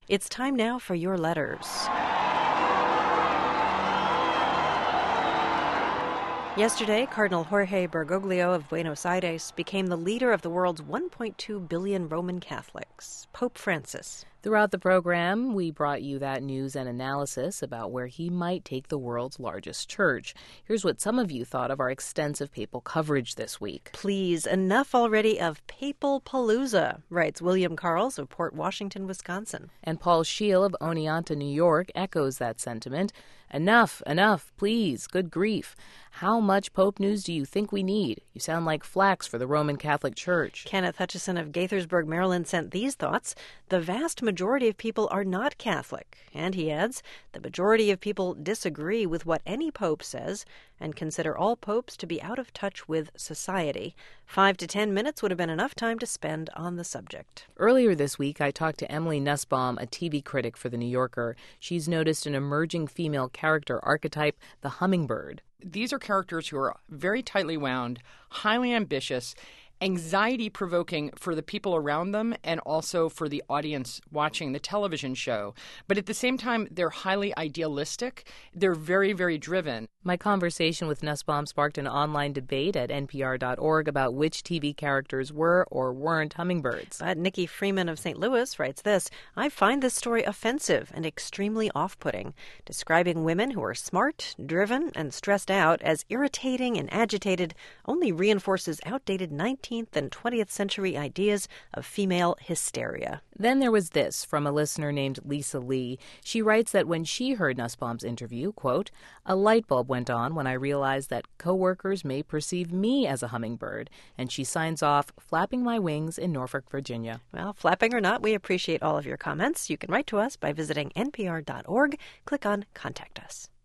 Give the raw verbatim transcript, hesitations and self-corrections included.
It's time now for your letters. Yesterday, Cardinal Jorge Bergoglio of Buenos Aires became the leader of the world's one point two billion Roman Catholics, Pope Francis. Throughout the program, we brought you that news and analysis about where he might take the world's largest church. Here's what some of you thought of our extensive papal coverage this week. Please, enough already of papal palooza, writes William Carls of Port Washington, Wisconsin. And Paul Scheel of Oneonta, New York, echoes that sentiment. Enough, enough, please, good grief. How much Pope news do you think we need? You sound like flax for the Roman Catholic Church. Kenneth Hutchison of Gaithersburg, Maryland, sent these thoughts. The vast majority of people are not Catholic. And he adds, the majority of people disagree with what any pope says and consider all popes to be out of touch with society. Five to ten minutes would have been enough time to spend on the subject. Earlier this week, I talked to Emily Nussbaum, a T V critic for The New Yorker. She's noticed an emerging female character archetype, the hummingbird. These are characters who are very tightly wound, highly ambitious, anxiety-provoking for the people around them and also for the audience watching the television show. But at the same time, they're highly idealistic. They're very, very driven. My conversation with Nussbaum sparked an online debate at N P R dot org about which T V characters were or weren't hummingbirds. But Nikki Freeman of Saint Louis writes this, I find this story offensive and extremely off-putting, describing women who are smart, driven, and stressed out as irritating and agitated only reinforces outdated nineteenth and twentieth century ideas of female hysteria. Then there was this from a listener named Lisa Lee. She writes that when she heard Nussbaum's interview, quote, a light bulb went on when I realized that coworkers may perceive me as a hummingbird, and she signs off, flapping my wings in Norfolk, Virginia. Well, flapping or not, we appreciate all of your comments. You can write to us by visiting N P R dot org. Click on Contact Us.